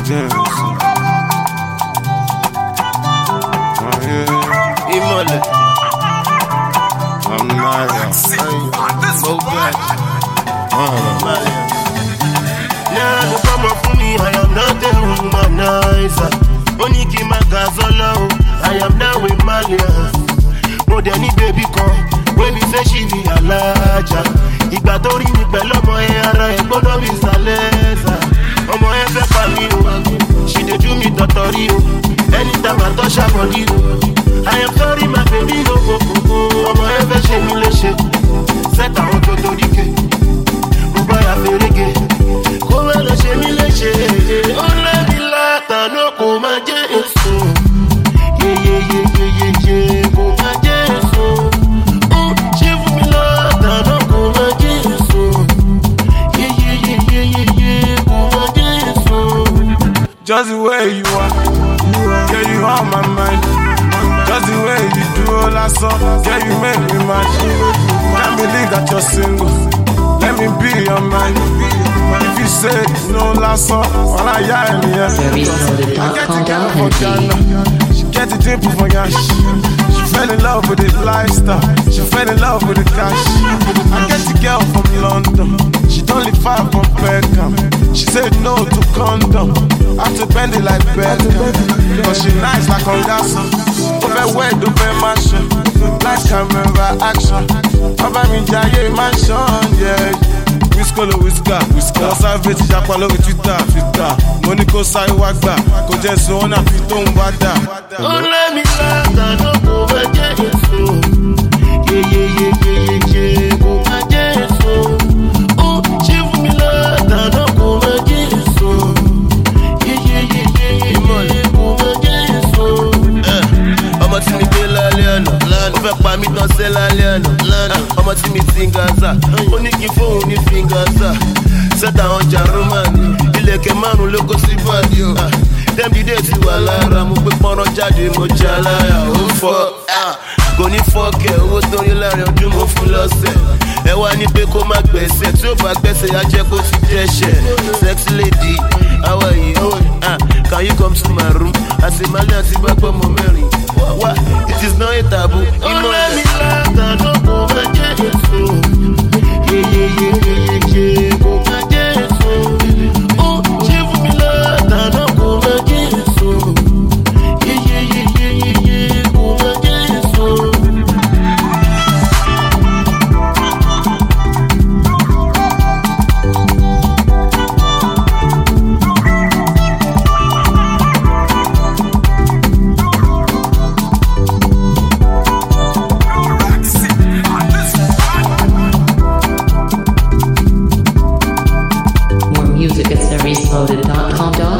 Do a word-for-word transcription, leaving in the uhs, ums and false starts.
jẹ́ ẹ̀sùn. Ìmọ̀lẹ̀. I'm not here. Mo gbà. Náà ló kọ́mọ fún mi, I am not a womanizer. Ó ní kí n má ga sọ́lá o, I am now a malian. Mo dẹ̀ ní bébí kan, wey be say she be alájà. Ìgbà tó rí mi pẹ̀lú ọmọ ẹ ara ẹ̀ gbọ́dọ̀ bí sàlẹ́sà. Ọmọ ẹ fẹ́ pa mí o, she dey do me tọ̀tọ̀rí o. Anytime I touch her body o, I am sorry my baby o. Ọmọ ẹ fẹ́ ṣe mí léṣe, sẹ́tà àwọn tó torí ké. Mo bá yà fèrègé, kó má lọ ṣe mí léṣe. Ó lẹ́bi látàná kò má jẹ́ èso. Yeyeyeyeyeye kò má jẹ́ èso. Ó ṣe fún mi látàná kò má jẹ́ èso. Yeyeyeyeyeye kò má jẹ́ èso. Just the way you are, yeah, you on my mind. Just the way you do all I saw, yeah, you make me mad. Can't believe that you're single. Let me be your man. If you say no last song, all I hear me, yeah. I get the girl for Ghana, she get the dimple for Yash. She fell in love with the lifestyle, she fell in love with the cash. I get the girl from London, she don't live far from Peckham. She said no to condom, I have to bend it like Beckham. Cause she nice like Ongasa, over where do pay mansion, light camera action. Over me Jaye mansion, yeah. Whiskolo whisker, whisker. Savage japa lórí Twitter, Twitter. Monaco sáré wá gbà, kò jẹ́ sùn ọ̀nà fi tó ń wá dà. Ó lé mi látàná kò má jẹ́ èso. Yeyeyeyeye kò má jẹ́ èso. Ó ṣe fún mi látàná kò má jẹ́ èso. Yeyeyeyeye kò má jẹ́ èso. Ọmọ tí mi gbé lálẹ́ àná, ó fẹ́ pa mí tán sẹ́ lálẹ́ àná. Ọmọ tí mi ti ń gaza, ó ní kí fóun ní fi ń gaza. Sẹ́tà ọjà Rómánì, ilẹ̀kẹ̀ márùn-ún ló kó sí bọ́ọ̀dì o. Dẹ́mbídé ti wà lára, mo pé pọ́nrán jáde, mo jẹ́ aláya, ó fọ́. Kò ní fọ́ọ̀kẹ́, owó tó rí láàrin ọdún mo fún lọ́sẹ̀. Ẹ wá ní pé kó má gbẹ̀sẹ̀, tí ó bá gbẹ̀sẹ̀ á jẹ́ kó ti dẹ́ṣẹ̀. Sexy lady, how are you? Uh, can you come to my room? Àṣemálẹ̀ àti bàbá ọmọ mẹ́rin. Wá, it is not a taboo. Ó lé mi látàná kò má jẹ́ èso. Yeyeyeyeye kò má jẹ́ èso. Ó ṣe fún mi látàná kò má jẹ́ èso. Yeyeyeyeye kò má jẹ́ èso. More music at series loaded dot com.